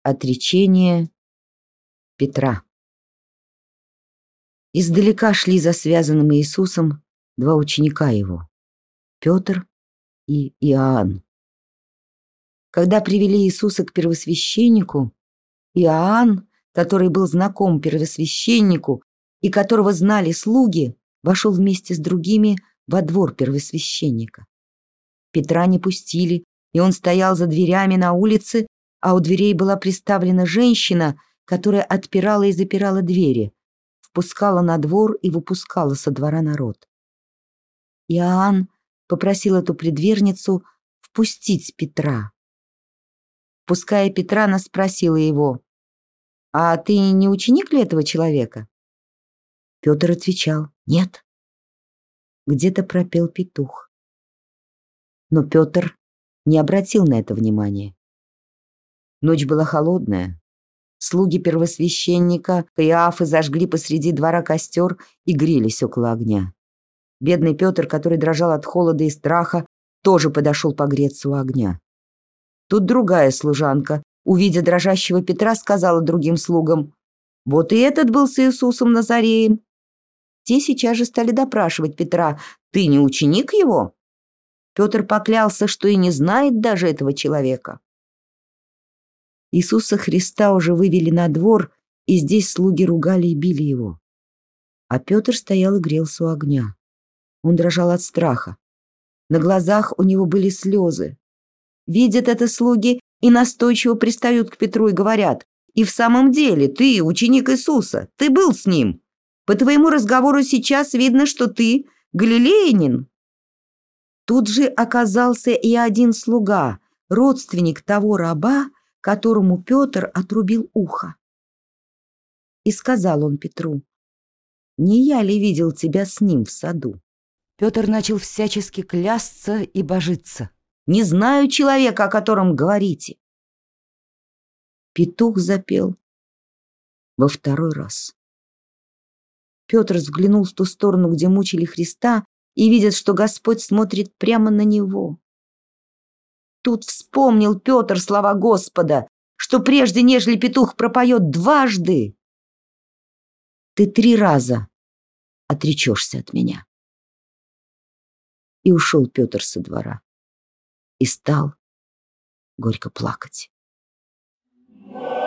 Отречение Петра. Издалека шли за связанным Иисусом два ученика его, Петр и Иоанн. Когда привели Иисуса к первосвященнику, Иоанн, который был знаком первосвященнику и которого знали слуги, вошел вместе с другими во двор первосвященника. Петра не пустили, и он стоял за дверями на улице, а у дверей была приставлена женщина, которая отпирала и запирала двери, впускала на двор и выпускала со двора народ. Иоанн попросил эту предверницу впустить Петра. Впуская Петра, она спросила его: «А ты не ученик ли этого человека?» Петр отвечал: «Нет». Где-то пропел петух. Но Петр не обратил на это внимания. Ночь была холодная. Слуги первосвященника Каиафы зажгли посреди двора костер и грелись около огня. Бедный Петр, который дрожал от холода и страха, тоже подошел погреться у огня. Тут другая служанка, увидя дрожащего Петра, сказала другим слугам: «Вот и этот был с Иисусом Назареем». Те сейчас же стали допрашивать Петра: «Ты не ученик его?» Петр поклялся, что и не знает даже этого человека. Иисуса Христа уже вывели на двор, и здесь слуги ругали и били его. А Петр стоял и грелся у огня. Он дрожал от страха. На глазах у него были слезы. Видят это слуги и настойчиво пристают к Петру и говорят: «И в самом деле ты ученик Иисуса, ты был с ним. По твоему разговору сейчас видно, что ты галилеянин». Тут же оказался и один слуга, родственник того раба, которому Петр отрубил ухо. И сказал он Петру: «Не я ли видел тебя с ним в саду?» Петр начал всячески клясться и божиться: «Не знаю человека, о котором говорите». Петух запел во второй раз. Петр взглянул в ту сторону, где мучили Христа, и видит, что Господь смотрит прямо на него. Тут вспомнил Петр слова Господа, что прежде, нежели петух пропоет дважды, ты 3 раза отречешься от меня. И ушел Петр со двора и стал горько плакать.